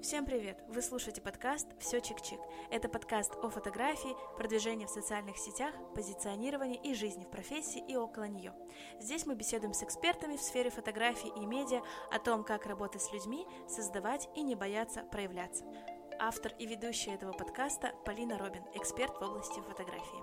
Всем привет! Вы слушаете подкаст «Все чик-чик». Это подкаст о фотографии, продвижении в социальных сетях, позиционировании и жизни в профессии и около нее. Здесь мы беседуем с экспертами в сфере фотографии и медиа о том, как работать с людьми, создавать и не бояться проявляться. Автор и ведущая этого подкаста Полина Робин, эксперт в области фотографии.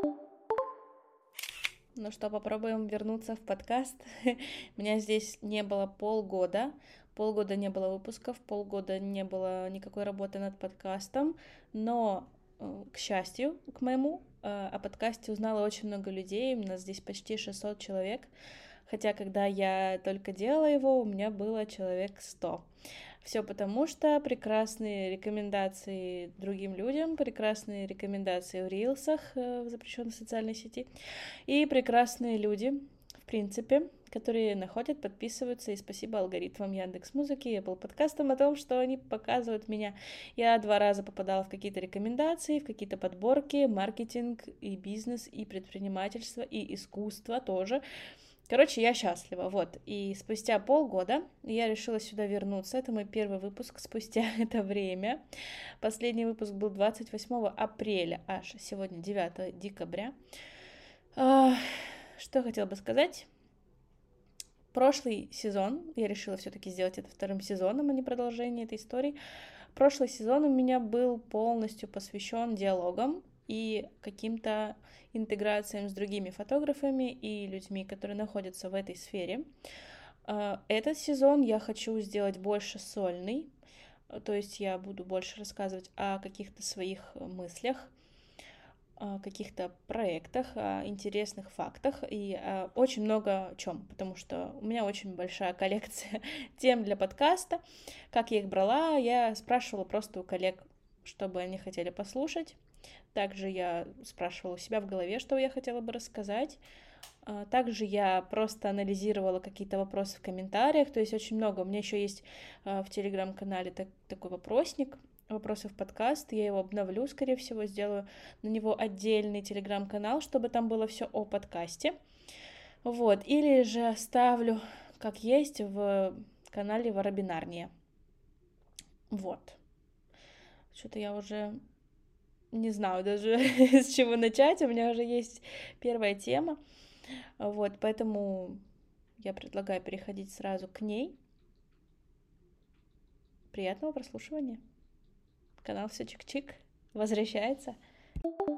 Ну что, попробуем вернуться в подкаст. Меня здесь не было полгода не было выпусков, полгода не было никакой работы над подкастом, но, к счастью, к моему, о подкасте узнало очень много людей, у нас здесь почти 600 человек, хотя когда я только делала его, у меня было человек 100. Все потому, что прекрасные рекомендации другим людям, прекрасные рекомендации в рилсах, в запрещенной социальной сети, и прекрасные люди, в принципе, которые находят, подписываются, и спасибо алгоритмам Яндекс.Музыки и Apple подкастам о том, что они показывают меня. Я 2 раза попадала в какие-то рекомендации, в какие-то подборки, маркетинг и бизнес, и предпринимательство, и искусство тоже. Короче, я счастлива, вот. И спустя полгода я решила сюда вернуться. Это мой первый выпуск спустя это время. Последний выпуск был 28 апреля, аж сегодня 9 декабря. Что хотела бы сказать? Прошлый сезон, я решила все-таки сделать это вторым сезоном, а не продолжение этой истории. Прошлый сезон у меня был полностью посвящен диалогам и каким-то интеграциям с другими фотографами и людьми, которые находятся в этой сфере. Этот сезон я хочу сделать больше сольный, то есть я буду больше рассказывать о каких-то своих мыслях, о каких-то проектах, о интересных фактах и очень много о чем, потому что у меня очень большая коллекция тем для подкаста. Как я их брала, я спрашивала просто у коллег, чтобы они хотели послушать. Также я спрашивала у себя в голове, что я хотела бы рассказать. Также я просто анализировала какие-то вопросы в комментариях, то есть очень много. У меня еще есть в телеграм-канале такой вопросник, вопросы в подкаст, я его обновлю, скорее всего, сделаю на него отдельный телеграм-канал, чтобы там было все о подкасте. Вот, или же оставлю, как есть, в канале Воробинарния. Вот. Что-то я уже не знаю даже, с чего начать, у меня уже есть первая тема. Вот, поэтому я предлагаю переходить сразу к ней. Приятного прослушивания. Канал «Все чик-чик» возвращается.